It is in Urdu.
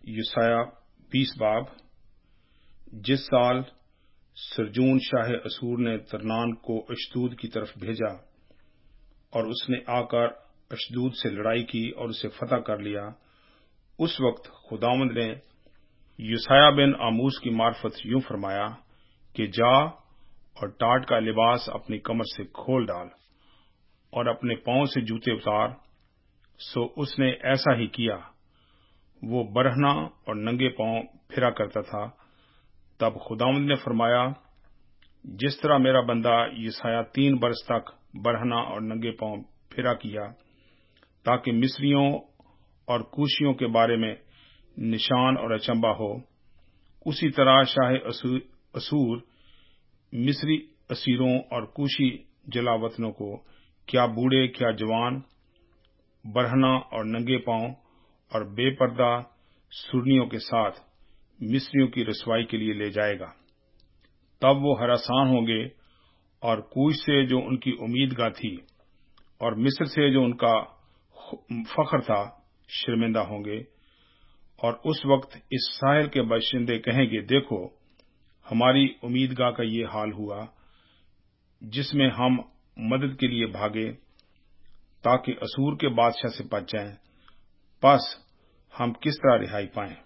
یسایہ 20 باب۔ جس سال سرجون شاہ اسور نے ترنان کو اشدود کی طرف بھیجا اور اس نے آ کر اشدود سے لڑائی کی اور اسے فتح کر لیا، اس وقت خداوند نے یسایہ بن آموز کی معرفت یوں فرمایا کہ جا اور ٹاٹ کا لباس اپنی کمر سے کھول ڈال اور اپنے پاؤں سے جوتے اتار۔ سو اس نے ایسا ہی کیا، وہ برہنہ اور ننگے پاؤں پھرا کرتا تھا۔ تب خداوند نے فرمایا، جس طرح میرا بندہ یسایہ 3 برس تک برہنہ اور ننگے پاؤں پھرا کیا تاکہ مصریوں اور کوشیوں کے بارے میں نشان اور اچنبھا ہو، اسی طرح شاہ اسور مصری اسیروں اور کوشی جلا وطنوں کو، کیا بوڑھے کیا جوان، برہنہ اور ننگے پاؤں اور بے پردہ سرنیوں کے ساتھ مصریوں کی رسوائی کے لیے لے جائے گا۔ تب وہ ہراساں ہوں گے اور کوش سے جو ان کی امید گاہ تھی اور مصر سے جو ان کا فخر تھا شرمندہ ہوں گے۔ اور اس وقت اس ساحل کے باشندے کہیں گے، دیکھو ہماری امید گاہ کا یہ حال ہوا جس میں ہم مدد کے لیے بھاگے تاکہ اسور کے بادشاہ سے بچ جائیں، پس ہم کس طرح رہائی پائیں۔